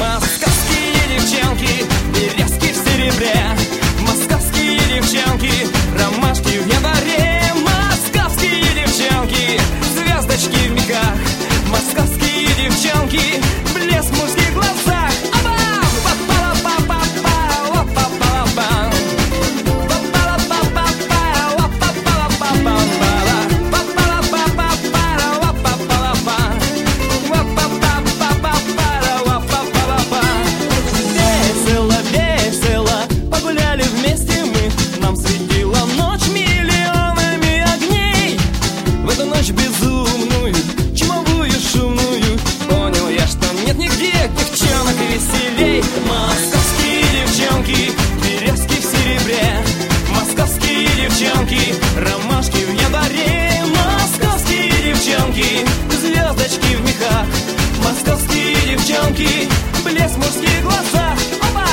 Московские девчонки, березки в серебре. Московские девчонки, ромашки в январе. Московские девчонки, звездочки в мехах. Московские девчонки, блеск в мужских глазах. Безумную, чумовую, шумную. Понял я, что нет нигде девчонок веселей. Московские девчонки, березки в серебре. Московские девчонки, ромашки в январе. Московские девчонки, звездочки в мехах. Московские девчонки, блеск в мужских глазах. Опа!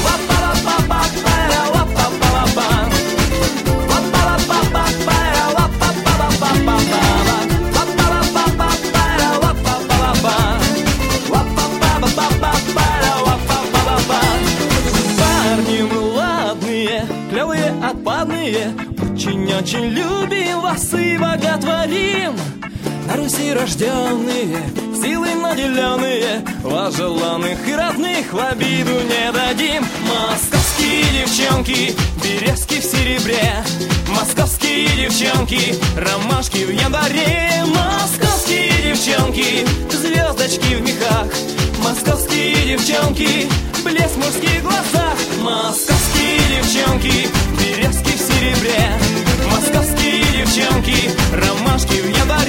Клевые, отпадные, очень-очень любим вас и боготворим. На Руси рожденные, силой наделенные, вас желанных и родных в обиду не дадим. Московские девчонки, березки в серебре. Московские девчонки, ромашки в январе. Московские девчонки, звездочки в мехах. Московские девчонки, блеск в мужских глазах. Московские девчонки, березки в серебре. Московские девчонки, ромашки в январе.